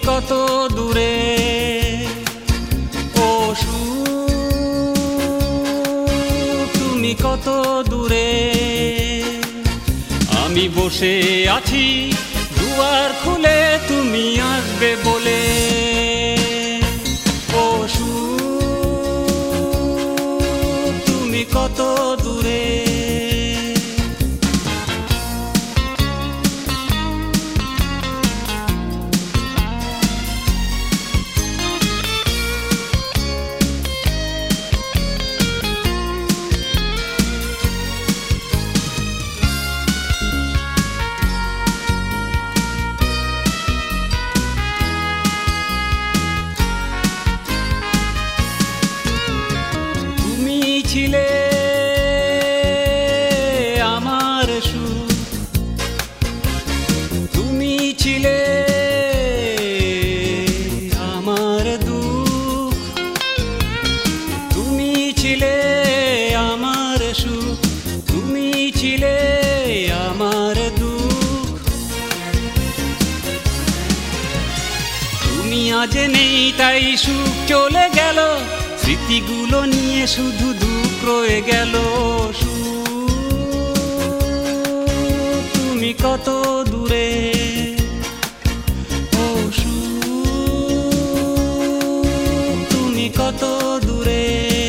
কত দূরে ও সুর, তুমি কত দূরে। আমি বসে আছি দুয়ার খুলে তুমি আসবে বলে। ও সুর, তুমি কত দূরে। ছিলে আমার সুর, তুমি ছিলে আমার দুঃখ, তুমি ছিলে আমার সুখ, তুমি ছিলে আমার দুঃখ। তুমি আজ নেই তাই সুখ চলে গেল, স্মৃতিগুলো নিয়ে শুধু দুঃখ রয়ে গেল। তুমি কত দূরে ও তুমি কত দূরে।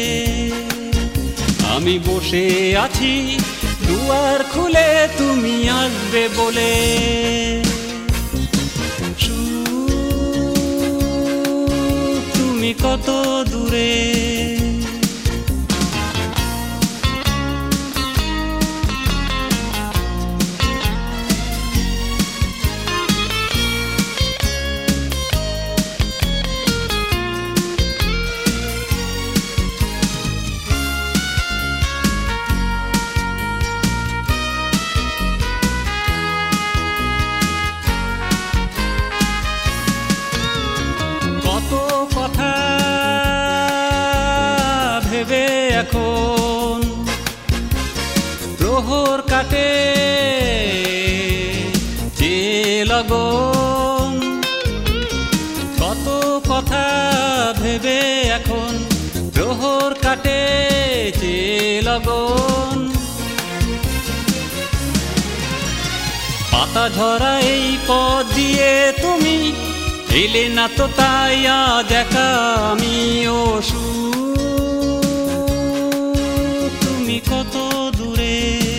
আমি বসে আছি দুয়ার খুলে তুমি আসবে বলে। তুমি কত দূরে। ভেবে এখন প্রহর কাটে যে লগন, কত কথা ভেবে এখন প্রহর কাটে যে লগন। পাতা ঝরা এই পথ দিয়ে তুমি এলে না তো তাই আজ একা আমি। ও তুমি কত দূরে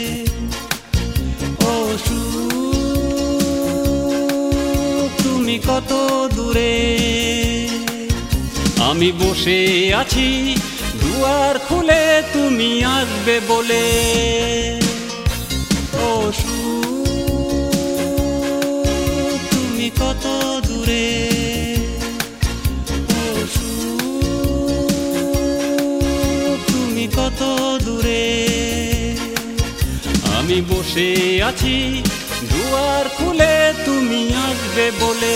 ও তুমি কত দূরে। আমি বসে আছি দুয়ার খুলে তুমি আসবে বলে। ও তুমি কত দূরে। তুমি কত দূরে। আমি বসে আছি দুয়ার খুলে তুমি আসবে বলে।